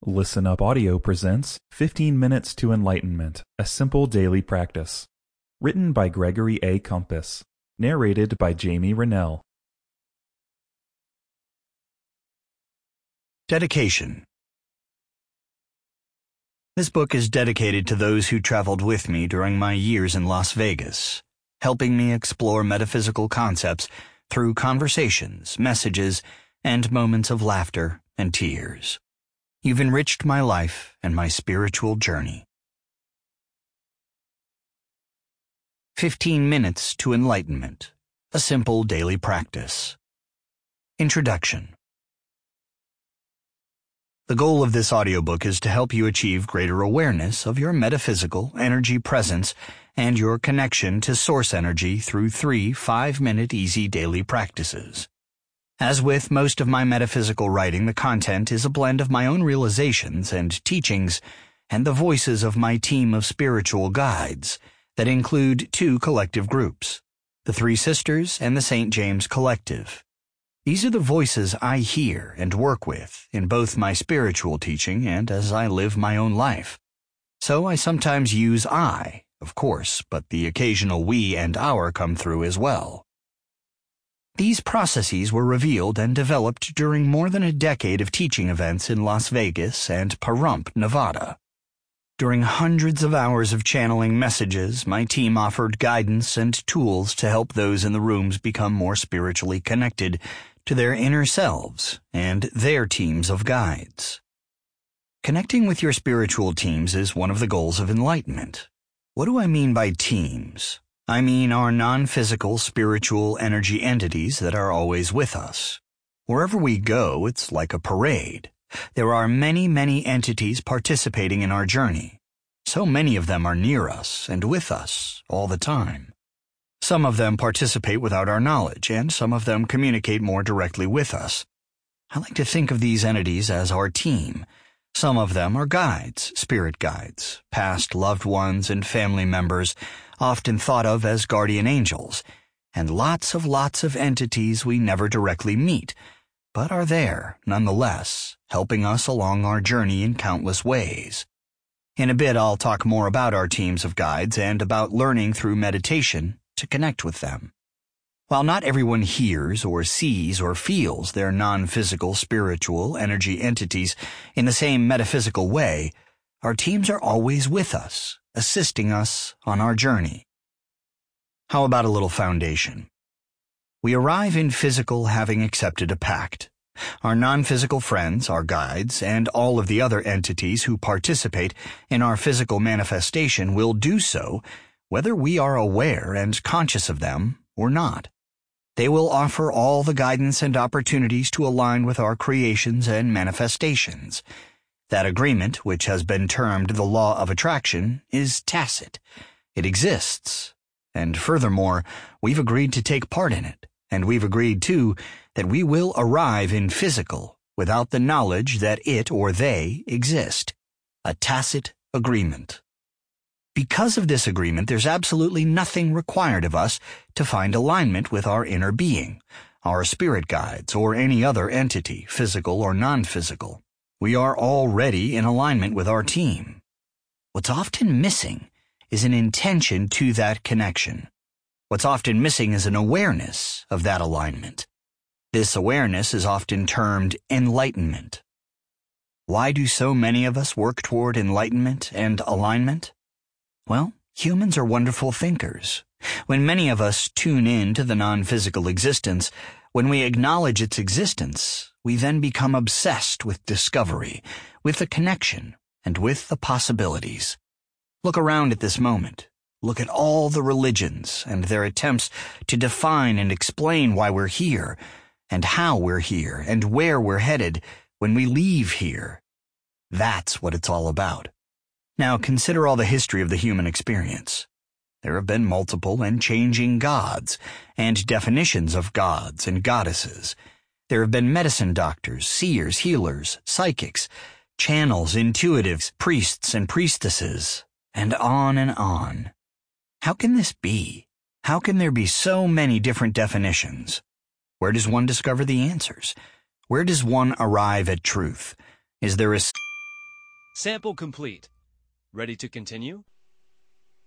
Listen Up Audio presents 15 Minutes to Enlightenment, a simple daily practice. Written by Gregory A. Compass. Narrated by Jamie Rennell. Dedication. This book is dedicated to those who traveled with me during my years in Las Vegas, helping me explore metaphysical concepts through conversations, messages, and moments of laughter and tears. You've enriched my life and my spiritual journey. 15 Minutes to Enlightenment, a simple daily practice. Introduction. The goal of this audiobook is to help you achieve greater awareness of your metaphysical energy presence and your connection to source energy through 3 5-minute easy daily practices. As with most of my metaphysical writing, the content is a blend of my own realizations and teachings and the voices of my team of spiritual guides that include 2 collective groups, the Three Sisters and the St. James Collective. These are the voices I hear and work with in both my spiritual teaching and as I live my own life. So I sometimes use I, of course, but the occasional we and our come through as well. These processes were revealed and developed during more than a decade of teaching events in Las Vegas and Pahrump, Nevada. During hundreds of hours of channeling messages, my team offered guidance and tools to help those in the rooms become more spiritually connected to their inner selves and their teams of guides. Connecting with your spiritual teams is one of the goals of enlightenment. What do I mean by teams? I mean our non-physical spiritual energy entities that are always with us. Wherever we go, it's like a parade. There are many, many entities participating in our journey. So many of them are near us and with us all the time. Some of them participate without our knowledge, and some of them communicate more directly with us. I like to think of these entities as our team. Some of them are guides, spirit guides, past loved ones and family members, often thought of as guardian angels, and lots of entities we never directly meet, but are there, nonetheless, helping us along our journey in countless ways. In a bit, I'll talk more about our teams of guides and about learning through meditation to connect with them. While not everyone hears or sees or feels their non-physical spiritual energy entities in the same metaphysical way, our teams are always with us, assisting us on our journey. How about a little foundation? We arrive in physical having accepted a pact. Our non-physical friends, our guides, and all of the other entities who participate in our physical manifestation will do so whether we are aware and conscious of them or not. They will offer all the guidance and opportunities to align with our creations and manifestations. That agreement, which has been termed the law of attraction, is tacit. It exists. And furthermore, we've agreed to take part in it, and we've agreed, too, that we will arrive in physical without the knowledge that it or they exist. A tacit agreement. Because of this agreement, there's absolutely nothing required of us to find alignment with our inner being, our spirit guides, or any other entity, physical or non-physical. We are already in alignment with our team. What's often missing is an intention to that connection. What's often missing is an awareness of that alignment. This awareness is often termed enlightenment. Why do so many of us work toward enlightenment and alignment? Well, humans are wonderful thinkers. When many of us tune in to the non-physical existence, when we acknowledge its existence, we then become obsessed with discovery, with the connection, and with the possibilities. Look around at this moment. Look at all the religions and their attempts to define and explain why we're here, and how we're here, and where we're headed when we leave here. That's what it's all about. Now consider all the history of the human experience. There have been multiple and changing gods, and definitions of gods and goddesses. There have been medicine doctors, seers, healers, psychics, channels, intuitives, priests and priestesses, and on and on. How can this be? How can there be so many different definitions? Where does one discover the answers? Where does one arrive at truth? Is there a Sample complete. Ready to continue?